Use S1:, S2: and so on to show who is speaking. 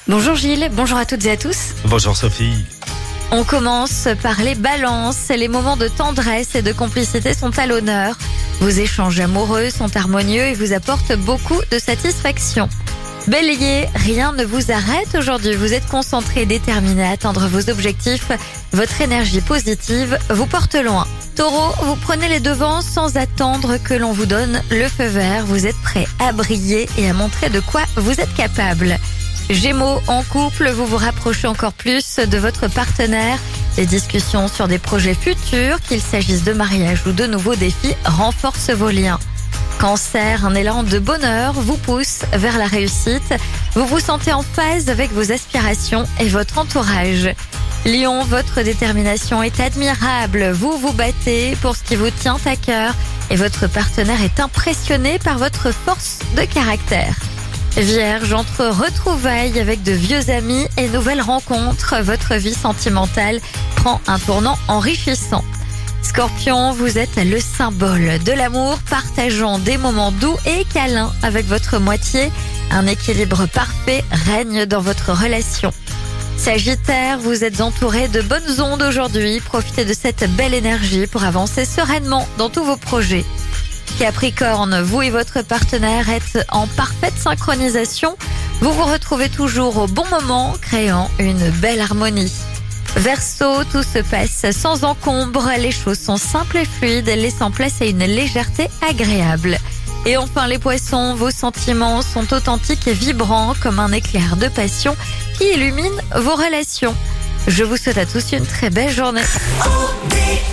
S1: Bonjour Gilles, bonjour à toutes et à tous.
S2: Bonjour Sophie.
S1: On commence par les balances. Les moments de tendresse et de complicité sont à l'honneur. Vos échanges amoureux sont harmonieux et vous apportent beaucoup de satisfaction. Bélier, rien ne vous arrête aujourd'hui. Vous êtes concentré et déterminé à atteindre vos objectifs. Votre énergie positive vous porte loin. Taureau, vous prenez les devants sans attendre que l'on vous donne le feu vert. Vous êtes prêt à briller et à montrer de quoi vous êtes capable. Gémeaux, en couple, vous vous rapprochez encore plus de votre partenaire. Les discussions sur des projets futurs, qu'il s'agisse de mariage ou de nouveaux défis, renforcent vos liens. Cancer, un élan de bonheur vous pousse vers la réussite. Vous vous sentez en phase avec vos aspirations et votre entourage. Lion, votre détermination est admirable. Vous vous battez pour ce qui vous tient à cœur et votre partenaire est impressionné par votre force de caractère. Vierge, entre retrouvailles avec de vieux amis et nouvelles rencontres, votre vie sentimentale prend un tournant enrichissant. Scorpion, vous êtes le symbole de l'amour, partageant des moments doux et câlins avec votre moitié. Un équilibre parfait règne dans votre relation. Sagittaire, vous êtes entouré de bonnes ondes aujourd'hui. Profitez de cette belle énergie pour avancer sereinement dans tous vos projets. Capricorne, vous et votre partenaire êtes en parfaite synchronisation. Vous vous retrouvez toujours au bon moment, créant une belle harmonie. Verseau, tout se passe sans encombre. Les choses sont simples et fluides, laissant place à une légèreté agréable. Et enfin les poissons, vos sentiments sont authentiques et vibrants comme un éclair de passion qui illumine vos relations. Je vous souhaite à tous une très belle journée.